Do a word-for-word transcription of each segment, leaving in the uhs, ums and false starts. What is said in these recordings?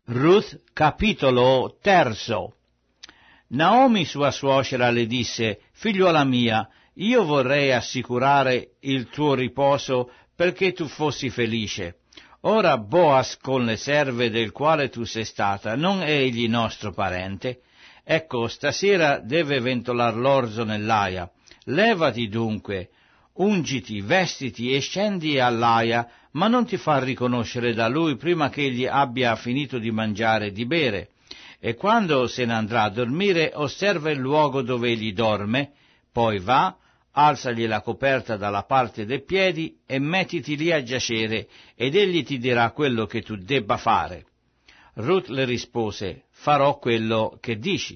Ruth, capitolo terzo. Naomi, sua suocera, le disse: figliuola mia, io vorrei assicurare il tuo riposo perché tu fossi felice. Ora Boaz con le serve del quale tu sei stata, non è egli nostro parente? Ecco, stasera deve ventolar l'orzo nell'aia. Levati dunque, ungiti, vestiti e scendi all'aia, ma non ti far riconoscere da lui prima che egli abbia finito di mangiare e di bere. E quando se ne andrà a dormire, osserva il luogo dove egli dorme, poi va, alzagli la coperta dalla parte dei piedi e mettiti lì a giacere, ed egli ti dirà quello che tu debba fare. Ruth le rispose: farò quello che dici.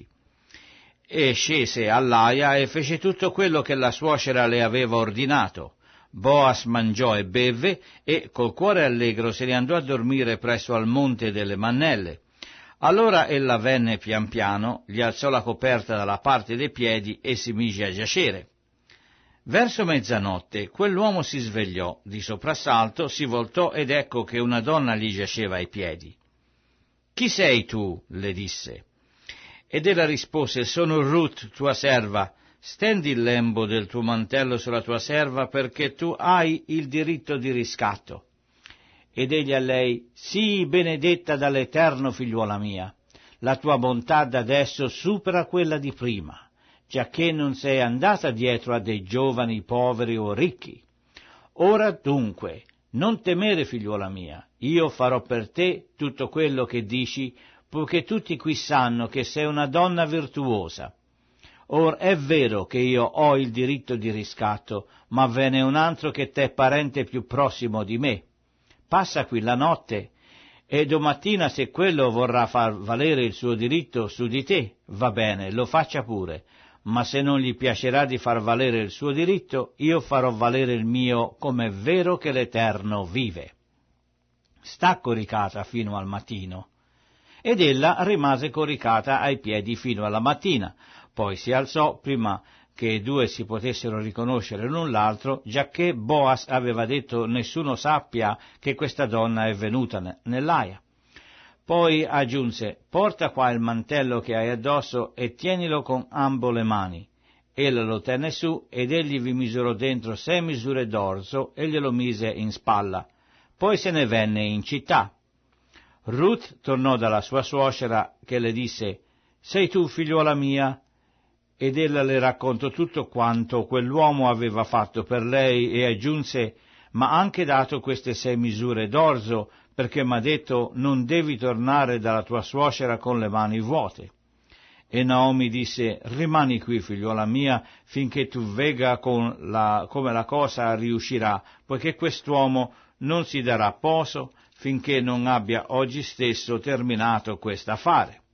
E scese all'aia e fece tutto quello che la suocera le aveva ordinato. Boaz mangiò e bevve e col cuore allegro se ne andò a dormire presso al monte delle Mannelle. Allora ella venne pian piano, gli alzò la coperta dalla parte dei piedi e si mise a giacere. Verso mezzanotte quell'uomo si svegliò, di soprassalto si voltò ed ecco che una donna gli giaceva ai piedi. «Chi sei tu?» le disse. Ed ella rispose: «Sono Ruth, tua serva. Stendi il lembo del tuo mantello sulla tua serva, perché tu hai il diritto di riscatto». Ed egli a lei: «Sii benedetta dall'Eterno, figliuola mia. La tua bontà d'adesso supera quella di prima, giacché non sei andata dietro a dei giovani poveri o ricchi. Ora dunque, non temere, figliuola mia, io farò per te tutto quello che dici, poiché tutti qui sanno che sei una donna virtuosa. Or è vero che io ho il diritto di riscatto, ma ve n'è un altro che t'è parente più prossimo di me. Passa qui la notte, e domattina se quello vorrà far valere il suo diritto su di te, va bene, lo faccia pure, ma se non gli piacerà di far valere il suo diritto, io farò valere il mio, come è vero che l'Eterno vive. Sta coricata fino al mattino». Ed ella rimase coricata ai piedi fino alla mattina, poi si alzò prima che i due si potessero riconoscere l'un l'altro, giacché Boaz aveva detto: nessuno sappia che questa donna è venuta nell'aia. Poi aggiunse: porta qua il mantello che hai addosso e tienilo con ambo le mani. Ella lo tenne su ed egli vi misurò dentro sei misure d'orzo e glielo mise in spalla. Poi se ne venne in città. Ruth tornò dalla sua suocera, che le disse: «Sei tu, figliuola mia?» Ed ella le raccontò tutto quanto quell'uomo aveva fatto per lei e aggiunse: «Ma ha anche dato queste sei misure d'orzo, perché m'ha detto: non devi tornare dalla tua suocera con le mani vuote». E Naomi disse: «Rimani qui, figliuola mia, finché tu vega con la, come la cosa riuscirà, poiché quest'uomo non si darà poso finché non abbia oggi stesso terminato quest'affare».